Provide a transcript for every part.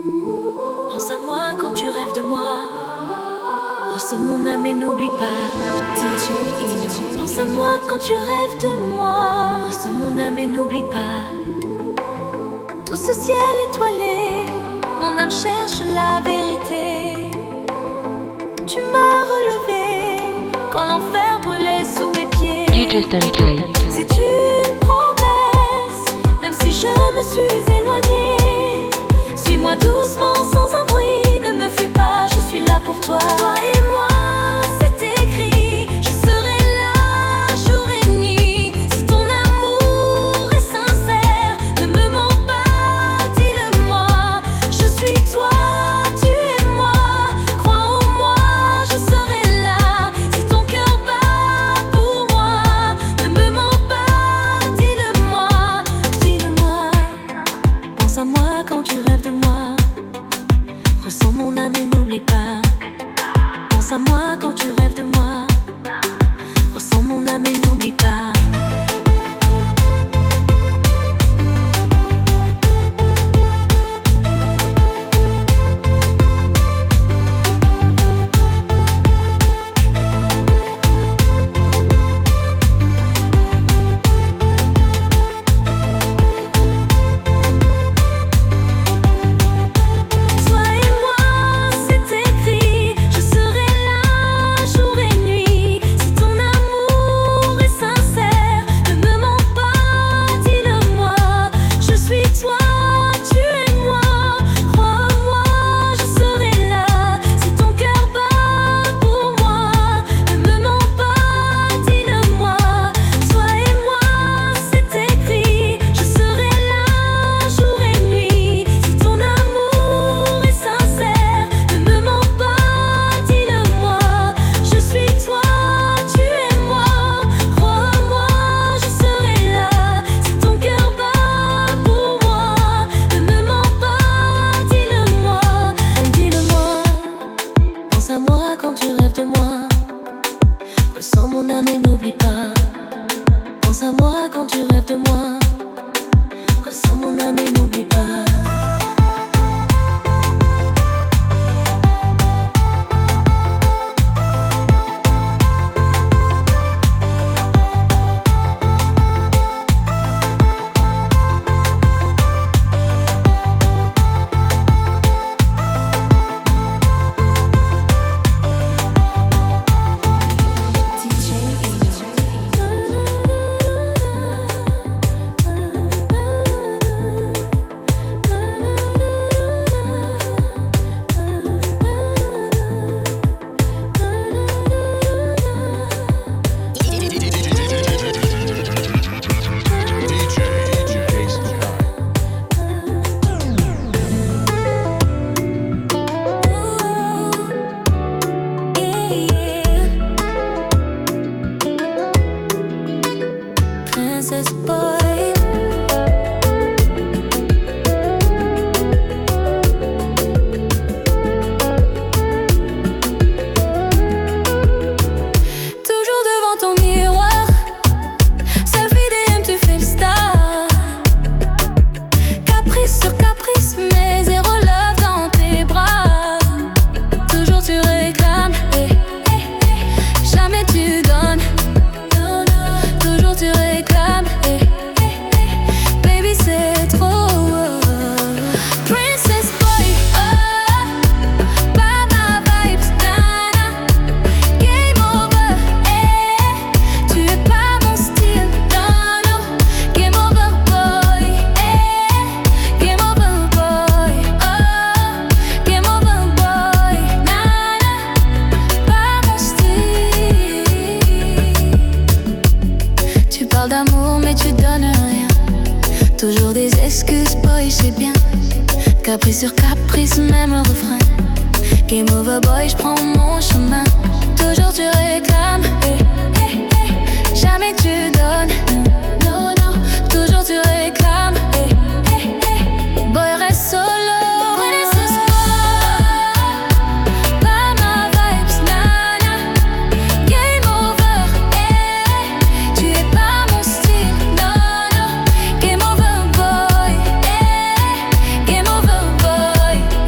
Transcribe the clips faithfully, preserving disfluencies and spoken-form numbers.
Pense à moi quand tu rêves de moi. Ressens mon âme et n'oublie pas. Pense à moi quand tu rêves de moi. Ressens mon âme et n'oublie pas. Tout ce ciel étoilé, mon âme cherche la vérité. Tu m'as relevé quand l'enfer brûlait sous mes pieds. C'est une promesse, même si je me suis éloignée. Suis-moi doucement sans un bruit, ne me fuis pas, je suis là pour toi. Toi et moi, c'est écrit, je serai là jour et nuit. Si ton amour est sincère, ne me mens pas, dis-le-moi. Je suis toi, tu es moi, crois en moi, je serai là. Si ton cœur bat pour moi, ne me mens pas, dis-le-moi, dis-le-moi. Pense à moi quand tu rêves de moi. Ressens mon âme et n'oublie pas. Pense à moi quand tu rêves de moi. Ressens mon âme et n'oublie pas. Caprice sur caprice, même le refrain. Game over boy, j'prends mon chemin. Toujours tu réclames, eh, eh, eh. Jamais tu donnes, non, non. Toujours tu réclames, eh, eh, eh. Boy reste solo. Game over boy,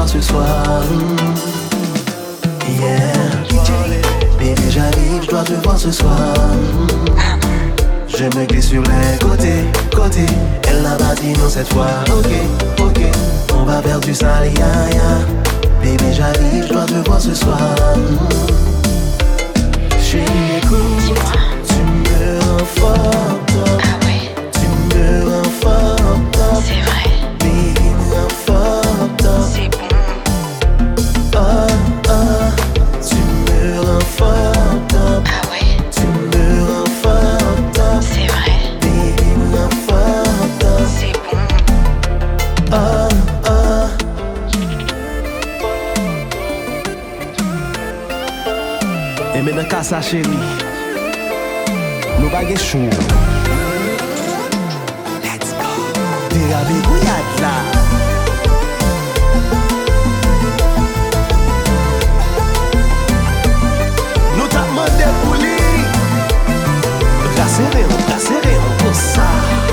voir ce soir. Yeah, bébé j'arrive, je dois te voir ce soir. Je me glisse sur les côtés, côtés. Elle n'a pas dit non cette fois. Ok, ok, on va faire du sale, ya, ya. Bébé j'arrive, je dois te voir ce soir. Chérie écoute, tu me rends fort top. Ah ouais, Tu me rends fort top. c'est vrai, Baby me rend fort top. c'est bon. Ah ah, tu me rends fort top. Ah ouais, Tu me rends fort top. c'est vrai, Baby me rend fort top. c'est bon. Ah ah. Et maintenant qu'à ça chérie, nous bagues chaud. Let's go. T'es avec Gouyade là. Nous t'as demandé pour lui. Rasserez, rasserez, pour ça.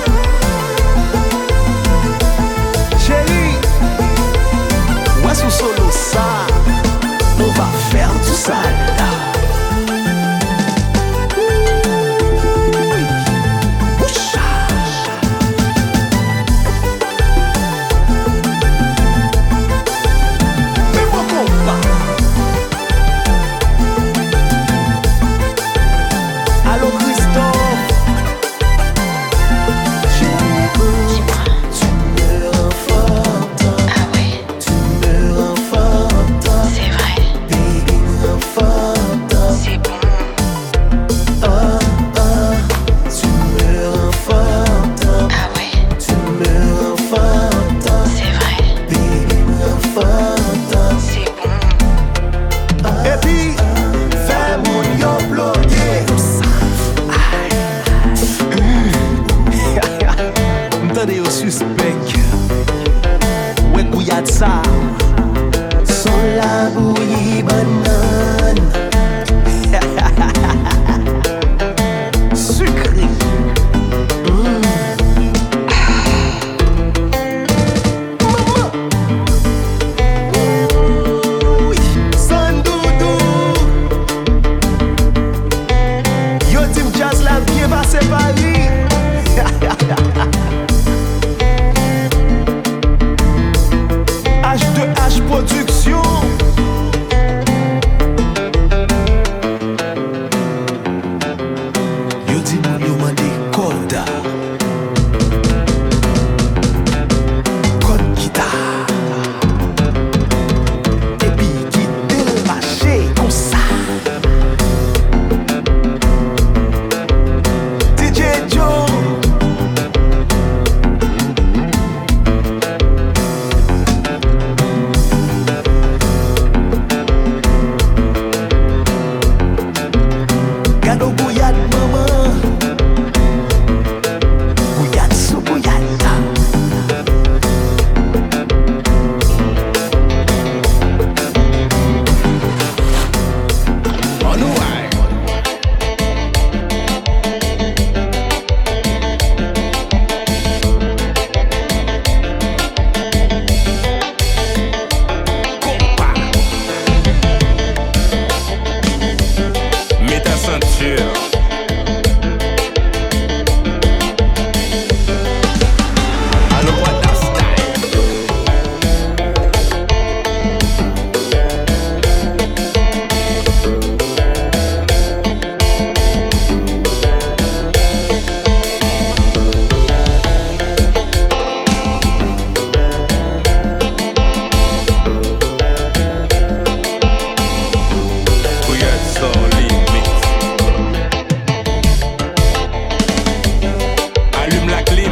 Chérie, ouais sous solo ça. On va faire du sale là. Allô Christophe. Chérie, tu me rends fort top. Ah ouais, Tu me rends fort top. c'est vrai, Baby me rend fort top. c'est bon. Ah ah, tu me rends fort top. Ah ouais, Tu me rends fort top. c'est vrai, Baby me rend fort top. c'est bon. Et puis, fais mon yo bloqué. M'tendez au suspect. Ouais, Gouyade ça. Sans la bouillie banane. Sucré. Mm. Maman. Oui, sans doudou. Yo Team Jazz la bien passé Paris. H deux H Production. Yo di moun yo mande koda. Kod guitare. Et puis quitter le marché comme ça. D J Joe. Gado Gouyade maman. Gouyade sous Gouyade. On nous aille. Compa. Mets ta ceinture. Allô, what that style? Gouyade sans limite. Allume la clim.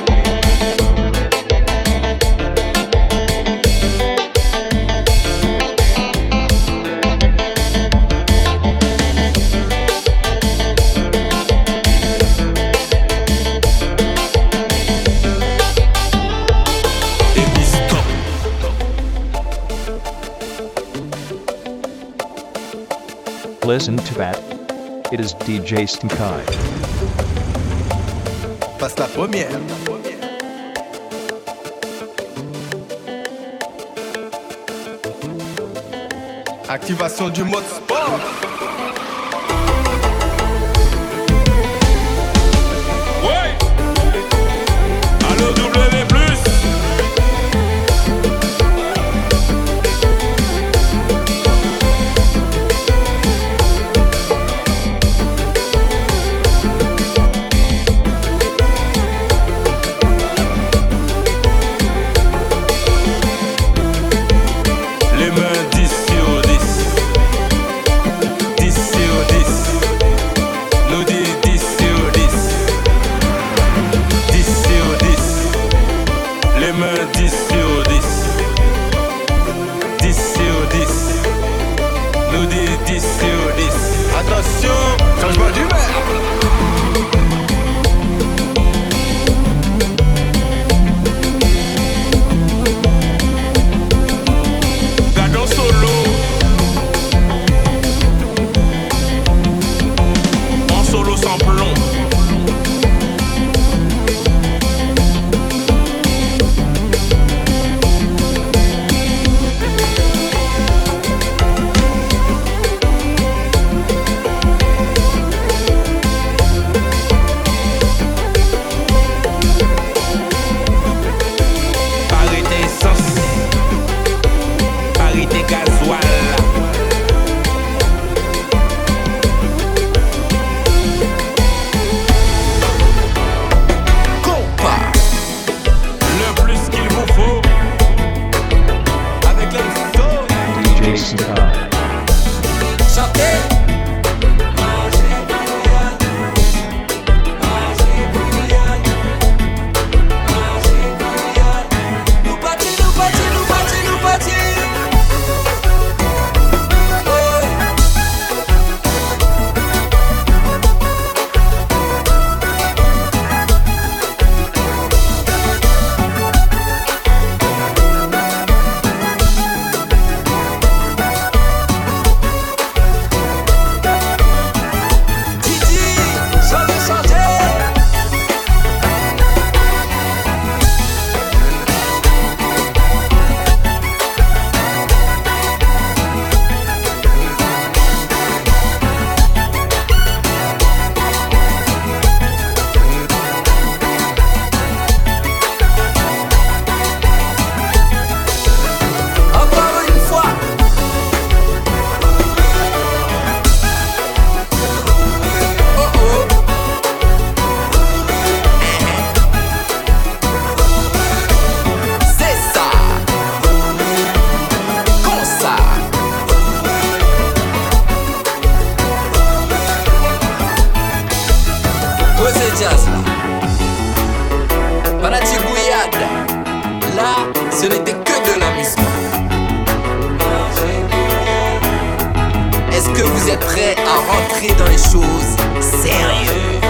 Et puis stop. Listen to that. It is D J Stinkai. Passe la première. Activation du mode sport. Ouais. Allo W plus. Les mains dix sur dix. dix sur dix. Nous dit dix sur dix. dix sur dix. Les mains dix sur dix. dix sur dix. Nous dit dix sur dix. Attention, changement d'humeur. Gardons solo. En solo sans plomb. Parité essence. Parité gasoil. Compas. Le plus qu'il vous faut. Avec les sauts. D J Star. Chantez. Nous partis, nous partis, nous partis, nous partis. Didi, chantez, chantez. Encore une fois. Oh oh. C'est ça. Comme ça. Osez jazz là. Panatigouillade. Là, ce n'était que de la musique. Est-ce que vous êtes prêts à rentrer dans les choses sérieuses?